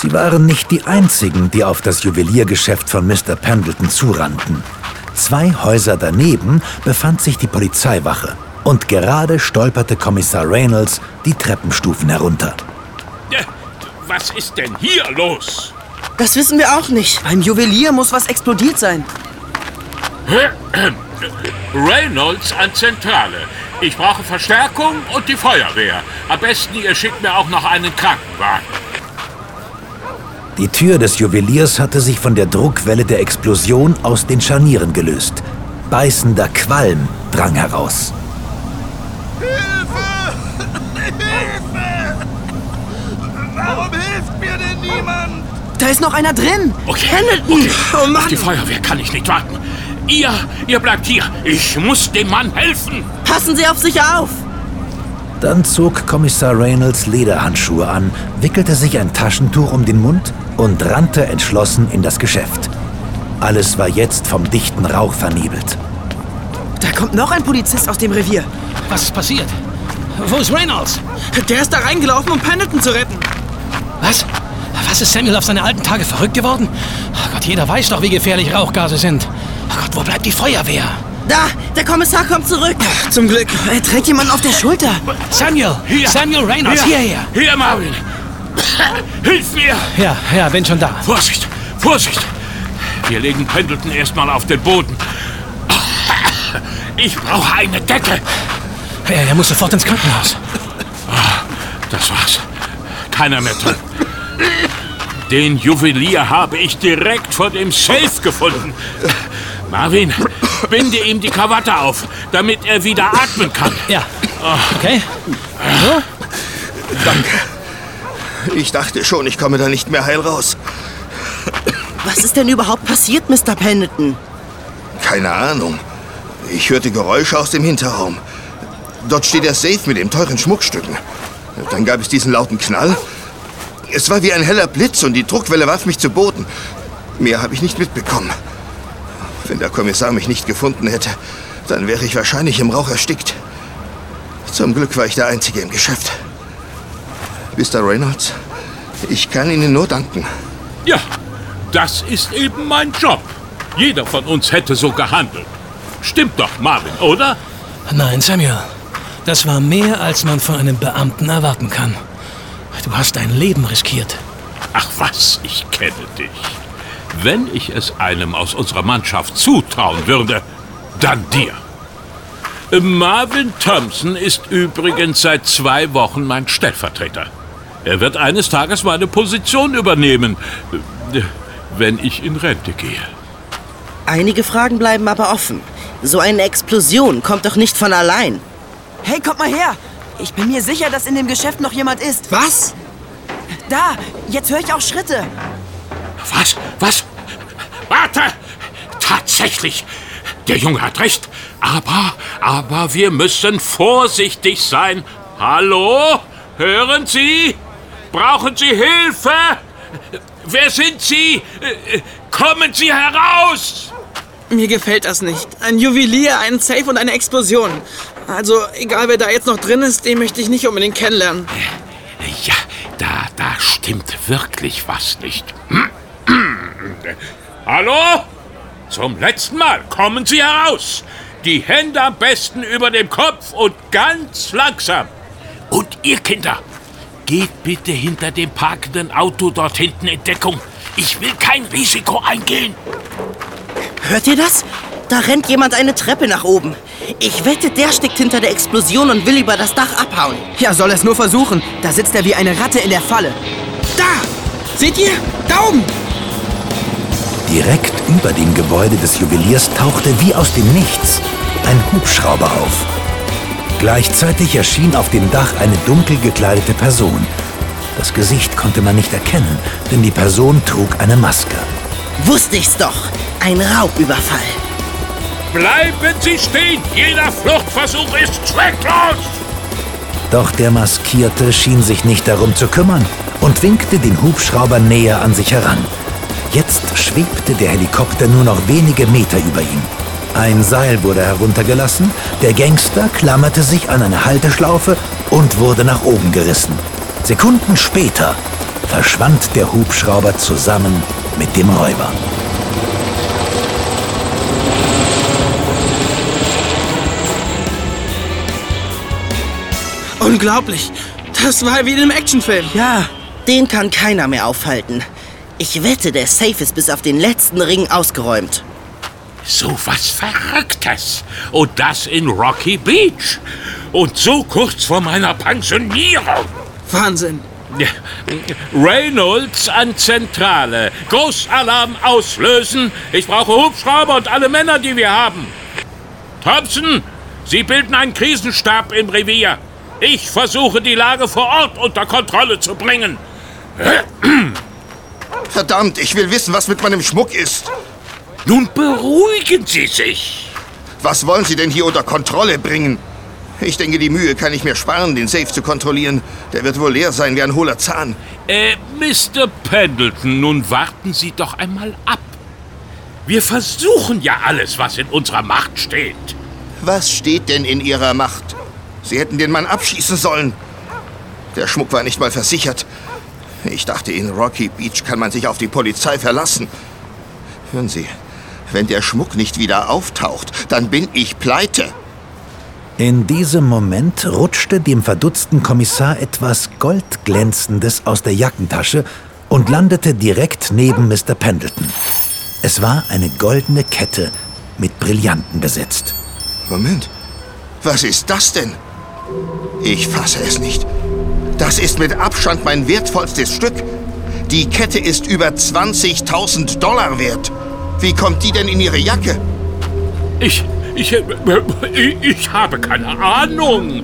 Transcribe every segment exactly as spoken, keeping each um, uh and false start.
Sie waren nicht die einzigen, die auf das Juweliergeschäft von Mister Pendleton zurannten. Zwei Häuser daneben befand sich die Polizeiwache. Und gerade stolperte Kommissar Reynolds die Treppenstufen herunter. Was ist denn hier los? Das wissen wir auch nicht. Beim Juwelier muss was explodiert sein. Reynolds an Zentrale. Ich brauche Verstärkung und die Feuerwehr. Am besten, ihr schickt mir auch noch einen Krankenwagen. Die Tür des Juweliers hatte sich von der Druckwelle der Explosion aus den Scharnieren gelöst. Beißender Qualm drang heraus. Warum hilft mir denn niemand? Da ist noch einer drin. Okay, Pendleton. okay. Oh Mann. Auf die Feuerwehr kann ich nicht warten. Ihr, ihr bleibt hier. Ich muss dem Mann helfen. Passen Sie auf sich auf. Dann zog Kommissar Reynolds Lederhandschuhe an, wickelte sich ein Taschentuch um den Mund und rannte entschlossen in das Geschäft. Alles war jetzt vom dichten Rauch vernebelt. Da kommt noch ein Polizist aus dem Revier. Was ist passiert? Wo ist Reynolds? Der ist da reingelaufen, um Pendleton zu retten. Was? Was, ist Samuel auf seine alten Tage verrückt geworden? Oh Gott, jeder weiß doch, wie gefährlich Rauchgase sind. Oh Gott, wo bleibt die Feuerwehr? Da, der Kommissar kommt zurück. Zum Glück. Er trägt jemanden auf der Schulter. Samuel! Hier. Samuel Reynolds, Hier. hierher! Hier, Marvin! Hilf mir! Ja, ja, bin schon da. Vorsicht! Vorsicht! Wir legen Pendleton erstmal auf den Boden. Ich brauche eine Decke! Ja, er muss sofort ins Krankenhaus. Das war's. Keiner mehr drin. Den Juwelier habe ich direkt vor dem Safe gefunden. Marvin, binde ihm die Krawatte auf, damit er wieder atmen kann. Ja. Okay. So? Danke. Ich dachte schon, ich komme da nicht mehr heil raus. Was ist denn überhaupt passiert, Mister Pendleton? Keine Ahnung. Ich hörte Geräusche aus dem Hinterraum. Dort steht der Safe mit den teuren Schmuckstücken. Dann gab es diesen lauten Knall. Es war wie ein heller Blitz und die Druckwelle warf mich zu Boden. Mehr habe ich nicht mitbekommen. Wenn der Kommissar mich nicht gefunden hätte, dann wäre ich wahrscheinlich im Rauch erstickt. Zum Glück war ich der Einzige im Geschäft. Mister Reynolds, ich kann Ihnen nur danken. Ja, das ist eben mein Job. Jeder von uns hätte so gehandelt. Stimmt doch, Marvin, oder? Nein, Samuel. Das war mehr, als man von einem Beamten erwarten kann. Du hast dein Leben riskiert. Ach was, ich kenne dich. Wenn ich es einem aus unserer Mannschaft zutrauen würde, dann dir. Marvin Thompson ist übrigens seit zwei Wochen mein Stellvertreter. Er wird eines Tages meine Position übernehmen, wenn ich in Rente gehe. Einige Fragen bleiben aber offen. So eine Explosion kommt doch nicht von allein. Hey, kommt mal her! Ich bin mir sicher, dass in dem Geschäft noch jemand ist. Was? Da! Jetzt höre ich auch Schritte. Was? Was? Warte! Tatsächlich! Der Junge hat recht. Aber, aber wir müssen vorsichtig sein. Hallo? Hören Sie? Brauchen Sie Hilfe? Wer sind Sie? Kommen Sie heraus! Mir gefällt das nicht. Ein Juwelier, ein Safe und eine Explosion. Also, egal wer da jetzt noch drin ist, den möchte ich nicht unbedingt kennenlernen. Ja, da, da stimmt wirklich was nicht. Hallo? Zum letzten Mal, kommen Sie heraus. Die Hände am besten über dem Kopf und ganz langsam. Und ihr Kinder, geht bitte hinter dem parkenden Auto dort hinten in Deckung. Ich will kein Risiko eingehen. Hört ihr das? Da rennt jemand eine Treppe nach oben. Ich wette, der steckt hinter der Explosion und will über das Dach abhauen. Ja, soll es nur versuchen. Da sitzt er wie eine Ratte in der Falle. Da! Seht ihr? Da oben! Direkt über dem Gebäude des Juweliers tauchte wie aus dem Nichts ein Hubschrauber auf. Gleichzeitig erschien auf dem Dach eine dunkel gekleidete Person. Das Gesicht konnte man nicht erkennen, denn die Person trug eine Maske. Wusste ich's doch. Ein Raubüberfall. Bleiben Sie stehen! Jeder Fluchtversuch ist zwecklos! Doch der Maskierte schien sich nicht darum zu kümmern und winkte den Hubschrauber näher an sich heran. Jetzt schwebte der Helikopter nur noch wenige Meter über ihm. Ein Seil wurde heruntergelassen, der Gangster klammerte sich an eine Halteschlaufe und wurde nach oben gerissen. Sekunden später verschwand der Hubschrauber zusammen mit dem Räuber. Unglaublich. Das war wie in einem Actionfilm. Ja, den kann keiner mehr aufhalten. Ich wette, der Safe ist bis auf den letzten Ring ausgeräumt. So was Verrücktes. Und das in Rocky Beach. Und so kurz vor meiner Pensionierung. Wahnsinn. Reynolds an Zentrale. Großalarm auslösen. Ich brauche Hubschrauber und alle Männer, die wir haben. Thompson, Sie bilden einen Krisenstab im Revier. Ich versuche, die Lage vor Ort unter Kontrolle zu bringen. Verdammt, ich will wissen, was mit meinem Schmuck ist. Nun beruhigen Sie sich. Was wollen Sie denn hier unter Kontrolle bringen? Ich denke, die Mühe kann ich mir sparen, den Safe zu kontrollieren. Der wird wohl leer sein wie ein hohler Zahn. Äh, Mister Pendleton, nun warten Sie doch einmal ab. Wir versuchen ja alles, was in unserer Macht steht. Was steht denn in Ihrer Macht? Sie hätten den Mann abschießen sollen. Der Schmuck war nicht mal versichert. Ich dachte, in Rocky Beach kann man sich auf die Polizei verlassen. Hören Sie, wenn der Schmuck nicht wieder auftaucht, dann bin ich pleite. In diesem Moment rutschte dem verdutzten Kommissar etwas Goldglänzendes aus der Jackentasche und landete direkt neben Mister Pendleton. Es war eine goldene Kette mit Brillanten besetzt. Moment, was ist das denn? Ich fasse es nicht. Das ist mit Abstand mein wertvollstes Stück. Die Kette ist über zwanzigtausend Dollar wert. Wie kommt die denn in Ihre Jacke? Ich, ich, ich, ich habe keine Ahnung.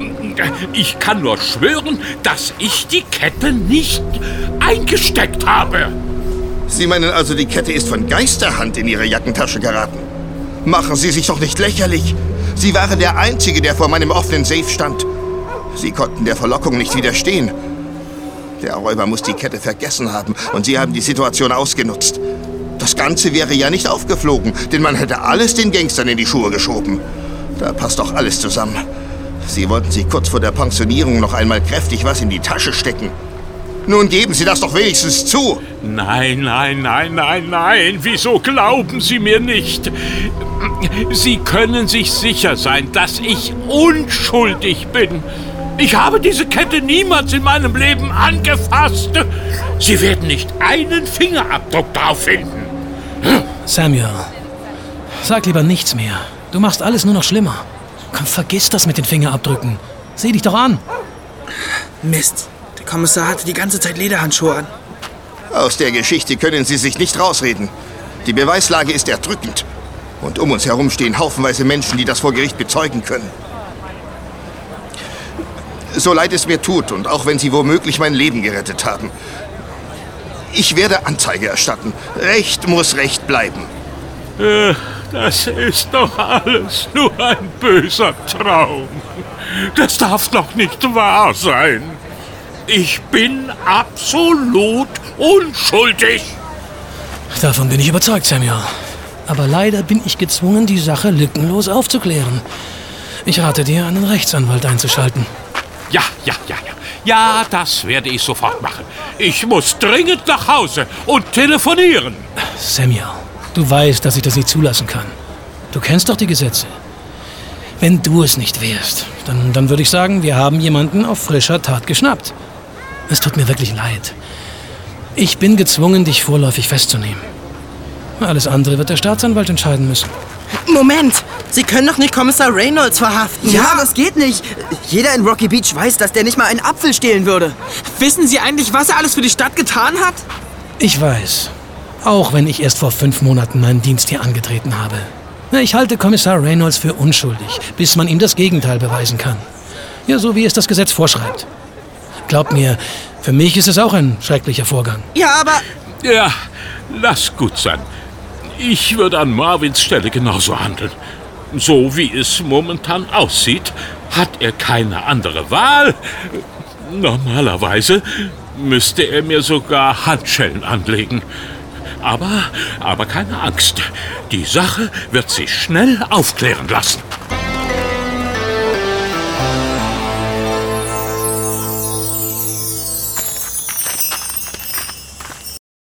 Ich kann nur schwören, dass ich die Kette nicht eingesteckt habe. Sie meinen also, die Kette ist von Geisterhand in Ihre Jackentasche geraten? Machen Sie sich doch nicht lächerlich. Sie waren der Einzige, der vor meinem offenen Safe stand. Sie konnten der Verlockung nicht widerstehen. Der Räuber muss die Kette vergessen haben und Sie haben die Situation ausgenutzt. Das Ganze wäre ja nicht aufgeflogen, denn man hätte alles den Gangstern in die Schuhe geschoben. Da passt doch alles zusammen. Sie wollten sich kurz vor der Pensionierung noch einmal kräftig was in die Tasche stecken. Nun geben Sie das doch wenigstens zu. Nein, nein, nein, nein, nein. Wieso glauben Sie mir nicht? Sie können sich sicher sein, dass ich unschuldig bin. Ich habe diese Kette niemals in meinem Leben angefasst. Sie werden nicht einen Fingerabdruck drauf finden. Samuel, sag lieber nichts mehr. Du machst alles nur noch schlimmer. Komm, vergiss das mit den Fingerabdrücken. Sieh dich doch an. Mist. Der Kommissar hatte die ganze Zeit Lederhandschuhe an. Aus der Geschichte können Sie sich nicht rausreden. Die Beweislage ist erdrückend. Und um uns herum stehen haufenweise Menschen, die das vor Gericht bezeugen können. So leid es mir tut und auch wenn Sie womöglich mein Leben gerettet haben. Ich werde Anzeige erstatten. Recht muss Recht bleiben. Äh, das ist doch alles nur ein böser Traum. Das darf doch nicht wahr sein. Ich bin absolut unschuldig. Davon bin ich überzeugt, Samuel. Aber leider bin ich gezwungen, die Sache lückenlos aufzuklären. Ich rate dir, einen Rechtsanwalt einzuschalten. Ja, ja, ja, ja. Ja, das werde ich sofort machen. Ich muss dringend nach Hause und telefonieren. Samuel, du weißt, dass ich das nicht zulassen kann. Du kennst doch die Gesetze. Wenn du es nicht wärst, dann, dann würde ich sagen, wir haben jemanden auf frischer Tat geschnappt. Es tut mir wirklich leid. Ich bin gezwungen, dich vorläufig festzunehmen. Alles andere wird der Staatsanwalt entscheiden müssen. Moment! Sie können doch nicht Kommissar Reynolds verhaften. Ja, das geht nicht. Jeder in Rocky Beach weiß, dass der nicht mal einen Apfel stehlen würde. Wissen Sie eigentlich, was er alles für die Stadt getan hat? Ich weiß. Auch wenn ich erst vor fünf Monaten meinen Dienst hier angetreten habe. Ich halte Kommissar Reynolds für unschuldig, bis man ihm das Gegenteil beweisen kann. Ja, so wie es das Gesetz vorschreibt. Glaubt mir, für mich ist es auch ein schrecklicher Vorgang. Ja, aber... Ja, lass gut sein. Ich würde an Marvins Stelle genauso handeln. So wie es momentan aussieht, hat er keine andere Wahl. Normalerweise müsste er mir sogar Handschellen anlegen. Aber, aber keine Angst. Die Sache wird sich schnell aufklären lassen.